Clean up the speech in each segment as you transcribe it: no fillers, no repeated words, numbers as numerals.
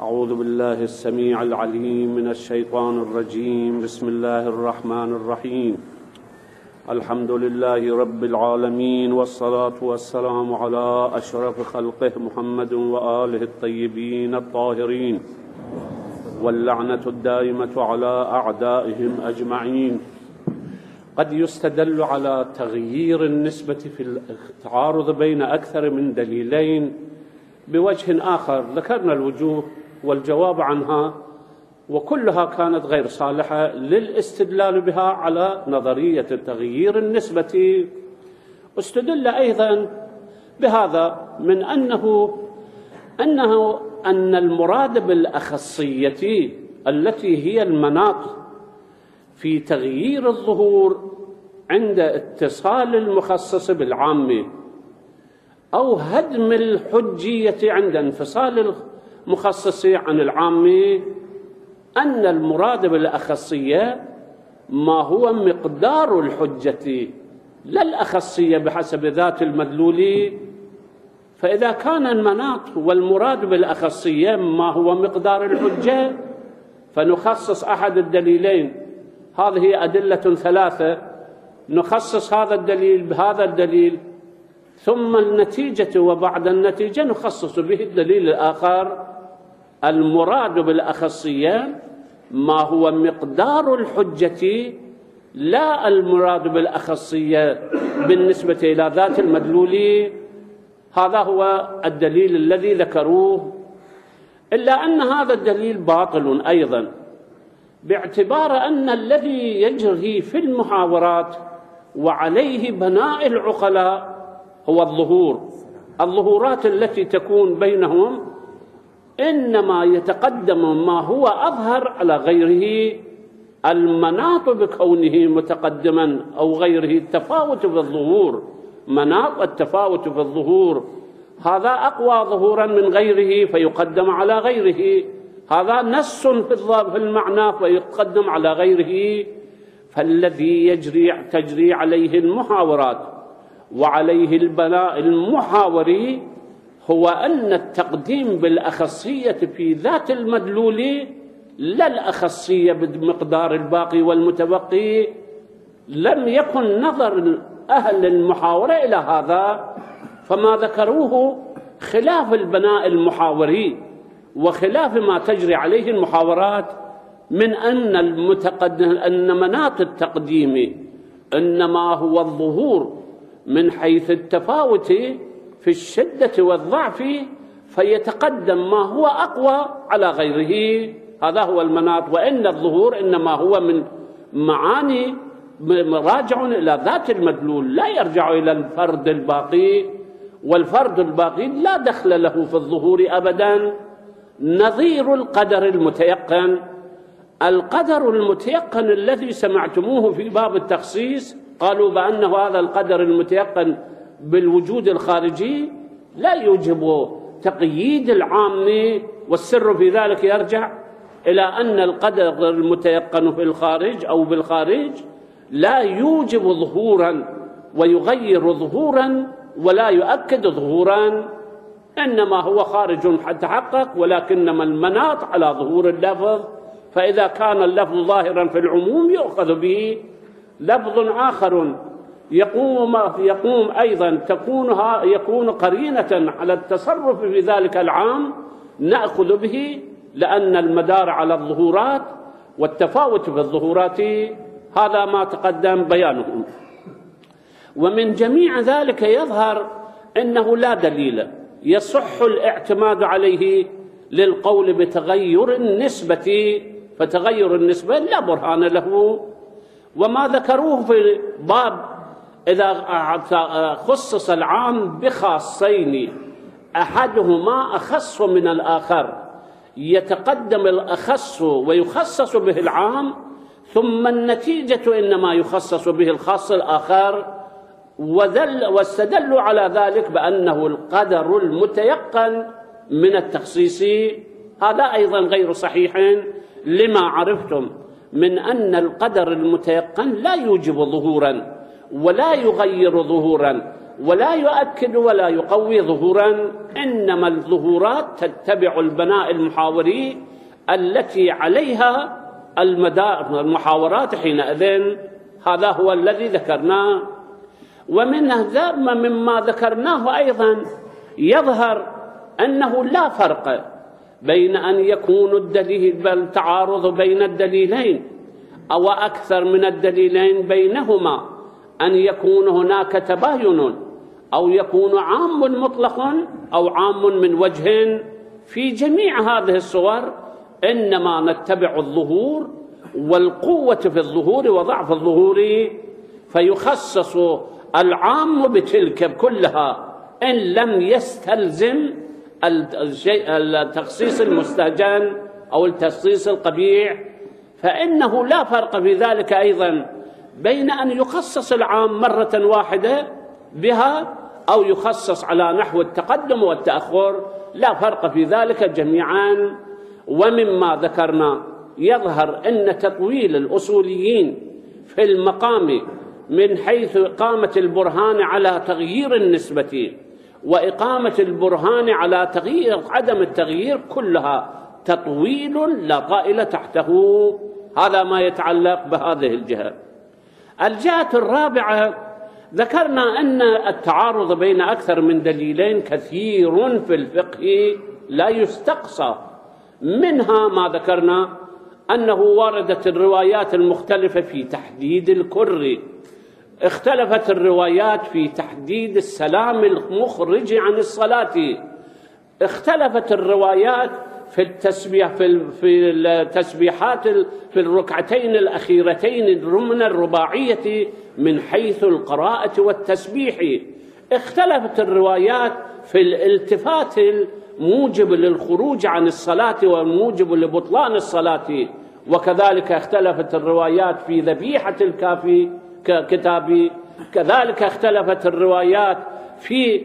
أعوذ بالله السميع العليم من الشيطان الرجيم. بسم الله الرحمن الرحيم. الحمد لله رب العالمين، والصلاة والسلام على أشرف خلقه محمد وآله الطيبين الطاهرين، واللعنة الدائمة على أعدائهم أجمعين. قد يستدل على تغيير النسبة في التعارض بين أكثر من دليلين بوجه آخر، ذكرنا الوجوه والجواب عنها، وكلها كانت غير صالحة للاستدلال بها على نظرية تغيير النسبة. استدل أيضا بهذا من أن المراد بالأخصية التي هي المناط في تغيير الظهور عند اتصال المخصص بالعام أو هدم الحجية عند انفصال المخصص عن العام، أن المراد بالأخصية ما هو مقدار الحجة لا الأخصية بحسب ذات المدلول. فإذا كان المناط والمراد بالأخصية ما هو مقدار الحجة، فنخصص أحد الدليلين، هذه أدلة ثلاثة، نخصص هذا الدليل بهذا الدليل، ثم النتيجة وبعد النتيجة نخصص به الدليل الآخر. المراد بالأخصية ما هو مقدار الحجة لا المراد بالأخصية بالنسبة إلى ذات المدلول. هذا هو الدليل الذي ذكروه، إلا أن هذا الدليل باطل أيضا، باعتبار أن الذي يجري في المحاورات وعليه بناء العقلاء هو الظهورات التي تكون بينهم، إنما يتقدم ما هو أظهر على غيره، المناط بكونه متقدما أو غيره، التفاوت في الظهور، مناط التفاوت في الظهور، هذا أقوى ظهورا من غيره فيقدم على غيره، هذا نص في المعنى فيقدم على غيره. فالذي تجري عليه المحاورات وعليه البناء المحاوري هو أن التقديم بالأخصية في ذات المدلول لا الأخصية بمقدار الباقي والمتبقي. لم يكن نظر أهل المحاورة إلى هذا، فما ذكروه خلاف البناء المحاوري وخلاف ما تجري عليه المحاورات، من أن مناط التقديم إنما هو الظهور من حيث التفاوت في الشدة والضعف، فيتقدم ما هو أقوى على غيره، هذا هو المناط. وإن الظهور إنما هو من معاني راجع إلى ذات المدلول، لا يرجع إلى الفرد الباقي، والفرد الباقي لا دخل له في الظهور أبدا. نظير القدر المتيقن، القدر المتيقن الذي سمعتموه في باب التخصيص قالوا بأن هذا القدر المتيقن بالوجود الخارجي لا يوجب تقييد العام، والسر في ذلك يرجع إلى أن القدر المتيقن في الخارج أو بالخارج لا يوجب ظهورا ويغير ظهورا ولا يؤكد ظهورا، إنما هو خارج تحقق، ولكنما المناط على ظهور اللفظ. فإذا كان اللفظ ظاهرا في العموم يؤخذ به، لفظ آخر يقوم أيضا يكون قرينة على التصرف في ذلك العام نأخذ به، لأن المدار على الظهورات والتفاوت في الظهورات، هذا ما تقدم بيانه. ومن جميع ذلك يظهر أنه لا دليل يصح الاعتماد عليه للقول بتغير النسبة، فتغير النسبة لا برهان له. وما ذكروه في باب إذا خصص العام بخاصين أحدهما أخص من الآخر، يتقدم الأخص ويخصص به العام، ثم النتيجة إنما يخصص به الخاص الآخر، واستدلوا على ذلك بأنه القدر المتيقن من التخصيص. هذا أيضا غير صحيح، لما عرفتم من أن القدر المتيقن لا يوجب ظهورا ولا يغير ظهورا ولا يؤكد ولا يقوي ظهورا، إنما الظهورات تتبع البناء المحاوري التي عليها المحاورات حينئذ. هذا هو الذي ذكرناه. مما ذكرناه أيضا يظهر أنه لا فرق بين أن يكون التعارض بين الدليلين أو أكثر من الدليلين بينهما، أن يكون هناك تباين أو يكون عام مطلق أو عام من وجه. في جميع هذه الصور إنما نتبع الظهور والقوة في الظهور وضعف الظهور، فيخصص العام بتلك كلها إن لم يستلزم التخصيص المستهجن أو التخصيص القبيح، فإنه لا فرق في ذلك أيضا بين أن يخصص العام مرة واحدة بها أو يخصص على نحو التقدم والتأخر، لا فرق في ذلك جميعا. ومما ذكرنا يظهر أن تطويل الأصوليين في المقام من حيث إقامة البرهان على تغيير النسبة وإقامة البرهان على عدم التغيير كلها تطويل لا طائل تحته. هذا ما يتعلق بهذه الجهة. الجهة الرابعة ذكرنا أن التعارض بين أكثر من دليلين كثير في الفقه لا يستقصى. منها ما ذكرنا أنه وردت الروايات المختلفة في تحديد الكر، اختلفت الروايات في تحديد السلام المخرج عن الصلاة، اختلفت الروايات في التسبيحات في الركعتين الأخيرتين من الرباعية من حيث القراءة والتسبيح، اختلفت الروايات في الالتفات الموجب للخروج عن الصلاة والموجب لبطلان الصلاة، وكذلك اختلفت الروايات في ذبيحة كتاب، كذلك اختلفت الروايات في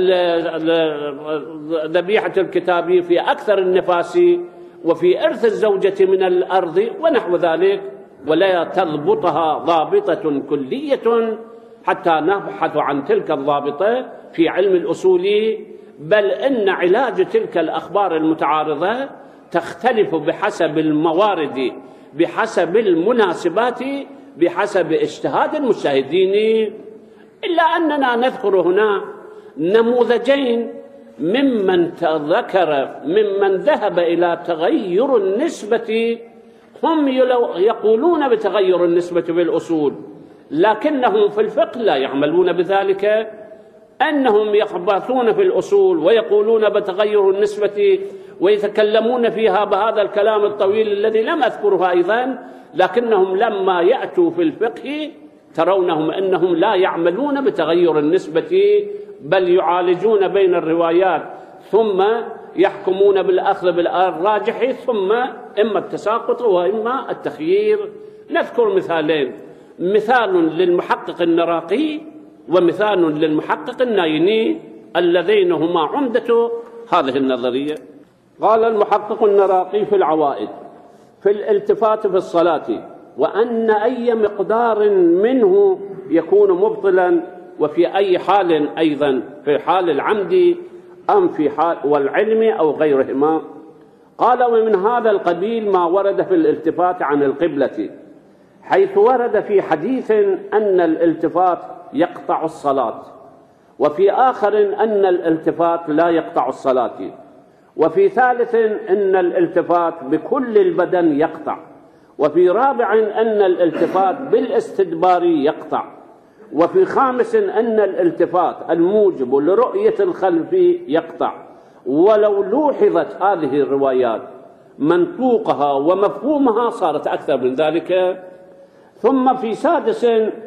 ذبيحة الكتاب في أكثر النفاس وفي إرث الزوجة من الأرض ونحو ذلك، ولا تضبطها ضابطة كلية حتى نبحث عن تلك الضابطة في علم الأصول، بل إن علاج تلك الأخبار المتعارضة تختلف بحسب الموارد، بحسب المناسبات، بحسب اجتهاد المجتهدين. إلا أننا نذكر هنا نموذجين ممن ذهب إلى تغير النسبة. هم يقولون بتغير النسبة في الأصول، لكنهم في الفقه لا يعملون بذلك. أنهم يخبثون في الأصول ويقولون بتغير النسبة ويتكلمون فيها بهذا الكلام الطويل الذي لم أذكره أيضا، لكنهم لما يأتوا في الفقه ترونهم أنهم لا يعملون بتغير النسبة، بل يعالجون بين الروايات ثم يحكمون بالأخذ بالراجح، ثم إما التساقط وإما التخيير. نذكر مثالين، مثال للمحقق النراقي ومثال للمحقق النايني، اللذين هما عمدة هذه النظرية. قال المحقق النراقي في العوائد في الالتفات في الصلاة، وأن أي مقدار منه يكون مبطلا، وفي أي حال أيضا، في حال العمد أم في حال والعلم أو غيرهما. قال ومن هذا القبيل ما ورد في الالتفات عن القبلة، حيث ورد في حديث أن الالتفات يقطع الصلاة، وفي آخر أن الالتفات لا يقطع الصلاة، وفي ثالث أن الالتفات بكل البدن يقطع، وفي رابع أن الالتفات بالاستدبار يقطع، وفي خامس أن الالتفات الموجب لرؤية الخلف يقطع. ولو لوحظت هذه الروايات منطوقها ومفهومها صارت أكثر من ذلك. ثم في سادس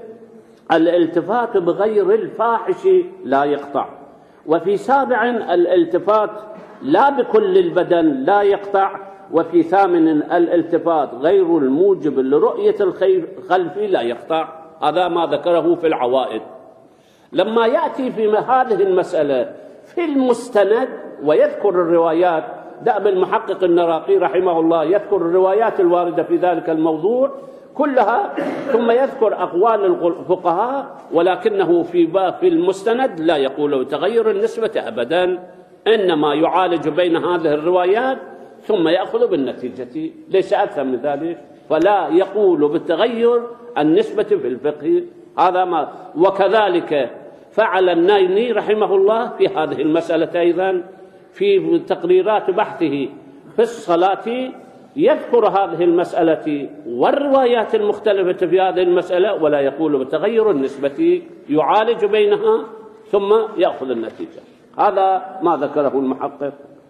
الالتفات بغير الفاحش لا يقطع، وفي سابع الالتفات لا بكل البدن لا يقطع، وفي ثامن الالتفات غير الموجب لرؤية الخلف لا يقطع. هذا ما ذكره في العوائد. لما يأتي في هذه المسألة في المستند ويذكر الروايات دأب المحقق النراقي رحمه الله يذكر الروايات الواردة في ذلك الموضوع كلها، ثم يذكر أقوال الفقهاء، ولكنه في المستند لا يقول بتغير النسبة أبدا، إنما يعالج بين هذه الروايات ثم يأخذ بالنتيجة، ليس أكثر من ذلك. فلا يقول بالتغير النسبة في الفقه، هذا ما. وكذلك فعل النايني رحمه الله في هذه المسألة أيضا، في تقريرات بحثه في الصلاة يذكر هذه المسألة والروايات المختلفة في هذه المسألة، ولا يقول بتغير النسبة، يعالج بينها ثم يأخذ النتيجة. هذا ما ذكره المحقق.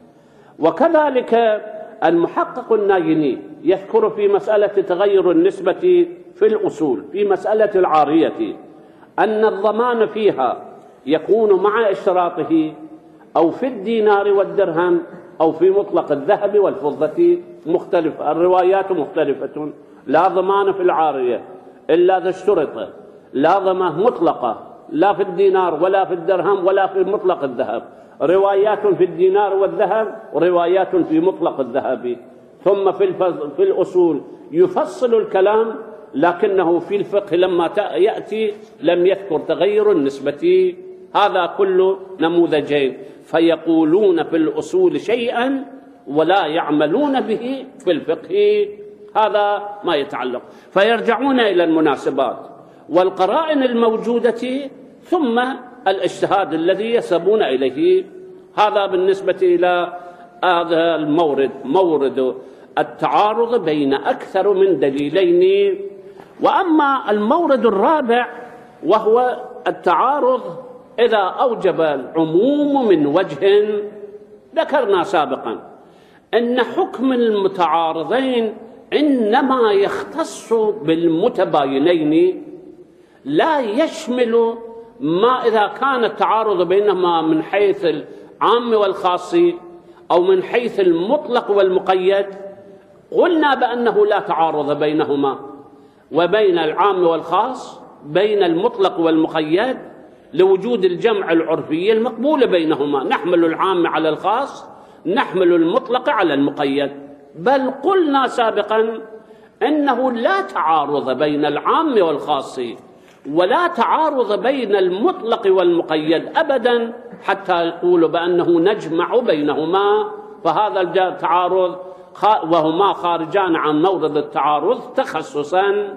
وكذلك المحقق النايني يذكر في مسألة تغير النسبة في الأصول في مسألة العارية أن الضمان فيها يكون مع اشتراطه أو في الدينار والدرهم أو في مطلق الذهب والفضة مختلفة، الروايات مختلفة. لا ضمان في العارية إلا إذا اشترط، لا ضمان مطلقة لا في الدينار ولا في الدرهم ولا في مطلق الذهب، روايات في الدينار والذهب وروايات في مطلق الذهب. ثم في الأصول يفصل الكلام، لكنه في الفقه لما يأتي لم يذكر تغير النسبة. هذا كله نموذجين، فيقولون في الأصول شيئا ولا يعملون به في الفقه، هذا ما يتعلق. فيرجعون إلى المناسبات والقرائن الموجودة ثم الاجتهاد الذي يسبون إليه. هذا بالنسبة إلى هذا المورد، مورد التعارض بين أكثر من دليلين. وأما المورد الرابع وهو التعارض إذا أوجب العموم من وجه، ذكرنا سابقا أن حكم المتعارضين إنما يختص بالمتباينين، لا يشمل ما إذا كان التعارض بينهما من حيث العام والخاص أو من حيث المطلق والمقيد. قلنا بأنه لا تعارض بينهما وبين العام والخاص، بين المطلق والمقيد، لوجود الجمع العرفي المقبول بينهما، نحمل العام على الخاص، نحمل المطلق على المقيد. بل قلنا سابقا أنه لا تعارض بين العام والخاص ولا تعارض بين المطلق والمقيد أبدا حتى يقول بأنه نجمع بينهما، فهذا التعارض وهما خارجان عن مورد التعارض تخصصا.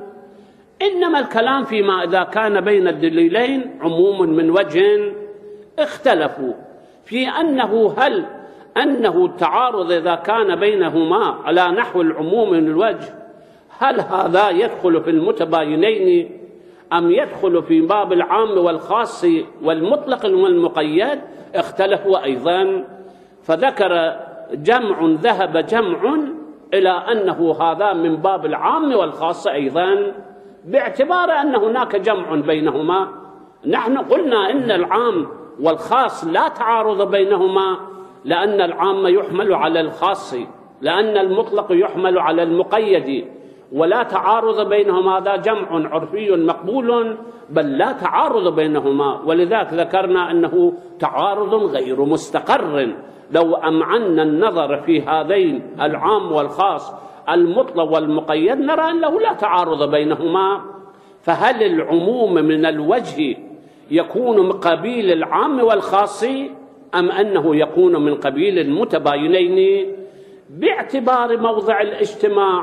إنما الكلام فيما إذا كان بين الدليلين عموم من وجه، اختلفوا في أنه هل أنه التعارض إذا كان بينهما على نحو العموم من الوجه هل هذا يدخل في المتباينين أم يدخل في باب العام والخاص والمطلق والمقيد. اختلفوا أيضا، فذكر جمع ذهب جمع إلى أنه هذا من باب العام والخاص أيضا، باعتبار أن هناك جمع بينهما. نحن قلنا إن العام والخاص لا تعارض بينهما، لأن العام يحمل على الخاص، لأن المطلق يحمل على المقيد، ولا تعارض بينهما، هذا جمع عرفي مقبول، بل لا تعارض بينهما. ولذلك ذكرنا أنه تعارض غير مستقر. لو أمعنا النظر في هذين العام والخاص المطلق والمقيد نرى أنه لا تعارض بينهما. فهل العموم من الوجه يكون من قبيل العام والخاص أم أنه يكون من قبيل المتباينين؟ باعتبار موضع الاجتماع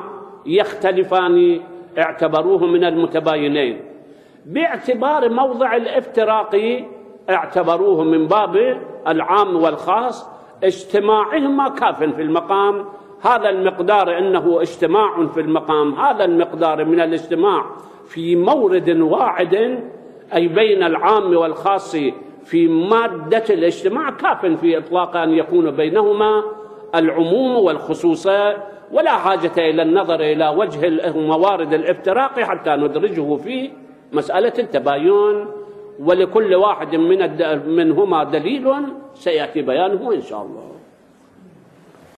يختلفان، اعتبروه من المتباينين. باعتبار موضع الافتراق اعتبروه من باب العام والخاص، اجتماعهما كاف في المقام. هذا المقدار أنه اجتماع في المقام، هذا المقدار من الاجتماع في مورد واحد أي بين العام والخاص في مادة الاجتماع كاف في إطلاق أن يكون بينهما العموم والخصوص، ولا حاجة إلى النظر إلى وجه موارد الافتراق حتى ندرجه في مسألة التباين. ولكل واحد منهما دليل سيأتي بيانه إن شاء الله.